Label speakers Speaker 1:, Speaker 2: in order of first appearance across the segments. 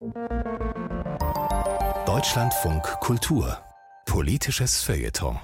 Speaker 1: Deutschlandfunk Kultur. Politisches Feuilleton.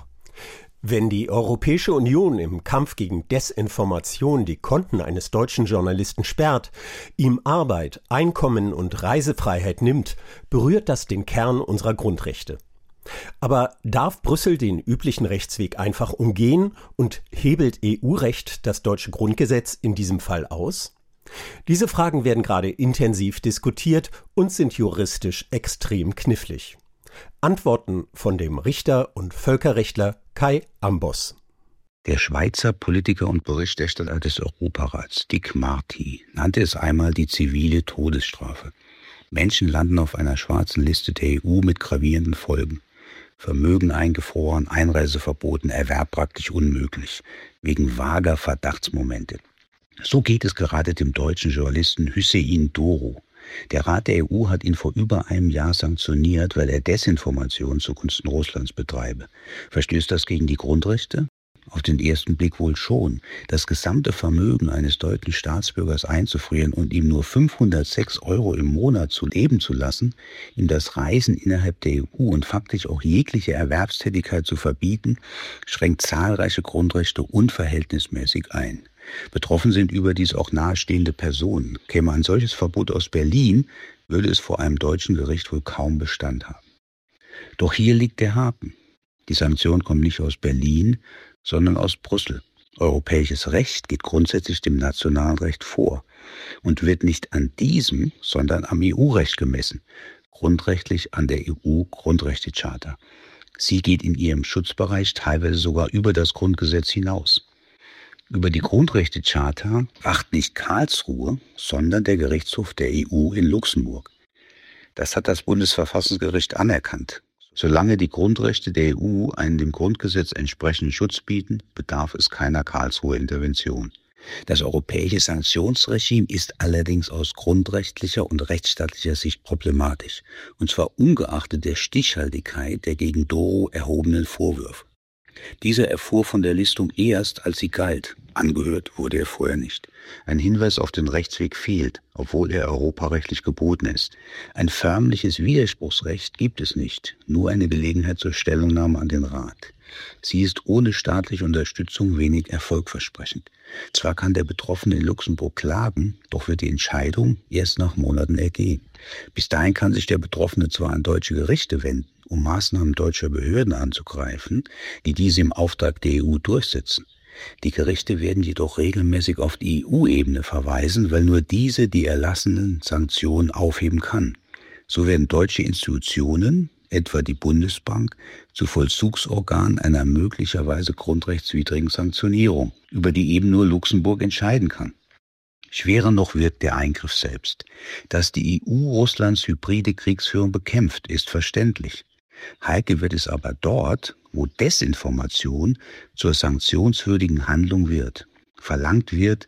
Speaker 2: Wenn die Europäische Union im Kampf gegen Desinformation die Konten eines deutschen Journalisten sperrt, ihm Arbeit, Einkommen und Reisefreiheit nimmt, berührt das den Kern unserer Grundrechte. Aber darf Brüssel den üblichen Rechtsweg einfach umgehen und hebelt EU-Recht das deutsche Grundgesetz in diesem Fall aus? Diese Fragen werden gerade intensiv diskutiert und sind juristisch extrem knifflig. Antworten von dem Richter und Völkerrechtler Kai Ambos.
Speaker 3: Der Schweizer Politiker und Berichterstatter des Europarats, Dick Marty, nannte es einmal die zivile Todesstrafe. Menschen landen auf einer schwarzen Liste der EU mit gravierenden Folgen. Vermögen eingefroren, Einreise verboten, Erwerb praktisch unmöglich, wegen vager Verdachtsmomente. So geht es gerade dem deutschen Journalisten Hüseyin Doro. Der Rat der EU hat ihn vor über einem Jahr sanktioniert, weil er Desinformation zugunsten Russlands betreibe. Verstößt das gegen die Grundrechte? Auf den ersten Blick wohl schon. Das gesamte Vermögen eines deutschen Staatsbürgers einzufrieren und ihm nur 506 € im Monat zu leben zu lassen, ihm das Reisen innerhalb der EU und faktisch auch jegliche Erwerbstätigkeit zu verbieten, schränkt zahlreiche Grundrechte unverhältnismäßig ein. Betroffen sind überdies auch nahestehende Personen. Käme ein solches Verbot aus Berlin, würde es vor einem deutschen Gericht wohl kaum Bestand haben. Doch hier liegt der Haken. Die Sanktion kommt nicht aus Berlin, sondern aus Brüssel. Europäisches Recht geht grundsätzlich dem nationalen Recht vor und wird nicht an diesem, sondern am EU-Recht gemessen, grundrechtlich an der EU-Grundrechtecharta. Sie geht in ihrem Schutzbereich teilweise sogar über das Grundgesetz hinaus. Über die Grundrechtecharta wacht nicht Karlsruhe, sondern der Gerichtshof der EU in Luxemburg. Das hat das Bundesverfassungsgericht anerkannt. Solange die Grundrechte der EU einen dem Grundgesetz entsprechenden Schutz bieten, bedarf es keiner Karlsruher Intervention. Das europäische Sanktionsregime ist allerdings aus grundrechtlicher und rechtsstaatlicher Sicht problematisch, und zwar ungeachtet der Stichhaltigkeit der gegen Doro erhobenen Vorwürfe. Dieser erfuhr von der Listung erst, als sie galt. Angehört wurde er vorher nicht. Ein Hinweis auf den Rechtsweg fehlt, obwohl er europarechtlich geboten ist. Ein förmliches Widerspruchsrecht gibt es nicht, nur eine Gelegenheit zur Stellungnahme an den Rat. Sie ist ohne staatliche Unterstützung wenig erfolgversprechend. Zwar kann der Betroffene in Luxemburg klagen, doch wird die Entscheidung erst nach Monaten ergehen. Bis dahin kann sich der Betroffene zwar an deutsche Gerichte wenden, um Maßnahmen deutscher Behörden anzugreifen, die diese im Auftrag der EU durchsetzen. Die Gerichte werden jedoch regelmäßig auf die EU-Ebene verweisen, weil nur diese die erlassenen Sanktionen aufheben kann. So werden deutsche Institutionen, etwa die Bundesbank, zu Vollzugsorganen einer möglicherweise grundrechtswidrigen Sanktionierung, über die eben nur Luxemburg entscheiden kann. Schwerer noch wirkt der Eingriff selbst. Dass die EU Russlands hybride Kriegsführung bekämpft, ist verständlich. Heikel wird es aber dort, wo Desinformation zur sanktionswürdigen Handlung wird. Verlangt wird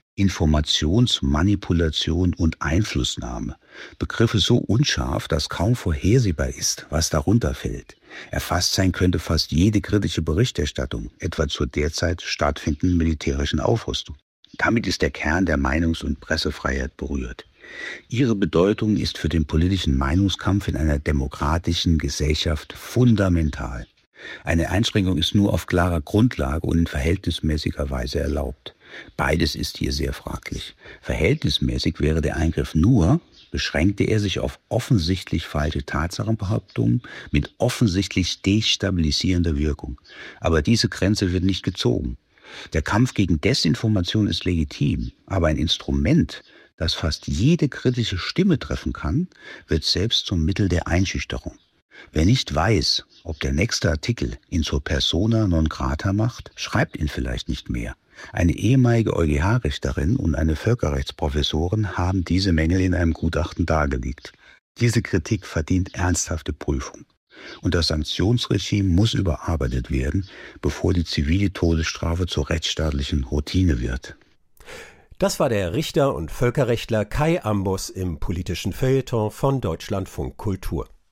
Speaker 3: Informationsmanipulation und Einflussnahme. Begriffe so unscharf, dass kaum vorhersehbar ist, was darunter fällt. Erfasst sein könnte fast jede kritische Berichterstattung, etwa zur derzeit stattfindenden militärischen Aufrüstung. Damit ist der Kern der Meinungs- und Pressefreiheit berührt. Ihre Bedeutung ist für den politischen Meinungskampf in einer demokratischen Gesellschaft fundamental. Eine Einschränkung ist nur auf klarer Grundlage und in verhältnismäßiger Weise erlaubt. Beides ist hier sehr fraglich. Verhältnismäßig wäre der Eingriff nur, beschränkte er sich auf offensichtlich falsche Tatsachenbehauptungen mit offensichtlich destabilisierender Wirkung. Aber diese Grenze wird nicht gezogen. Der Kampf gegen Desinformation ist legitim, aber ein Instrument, das fast jede kritische Stimme treffen kann, wird selbst zum Mittel der Einschüchterung. Wer nicht weiß, ob der nächste Artikel ihn zur Persona non grata macht, schreibt ihn vielleicht nicht mehr. Eine ehemalige EuGH-Richterin und eine Völkerrechtsprofessorin haben diese Mängel in einem Gutachten dargelegt. Diese Kritik verdient ernsthafte Prüfung. Und das Sanktionsregime muss überarbeitet werden, bevor die zivile Todesstrafe zur rechtsstaatlichen Routine wird.
Speaker 2: Das war der Richter und Völkerrechtler Kai Ambos im politischen Feuilleton von Deutschlandfunk Kultur.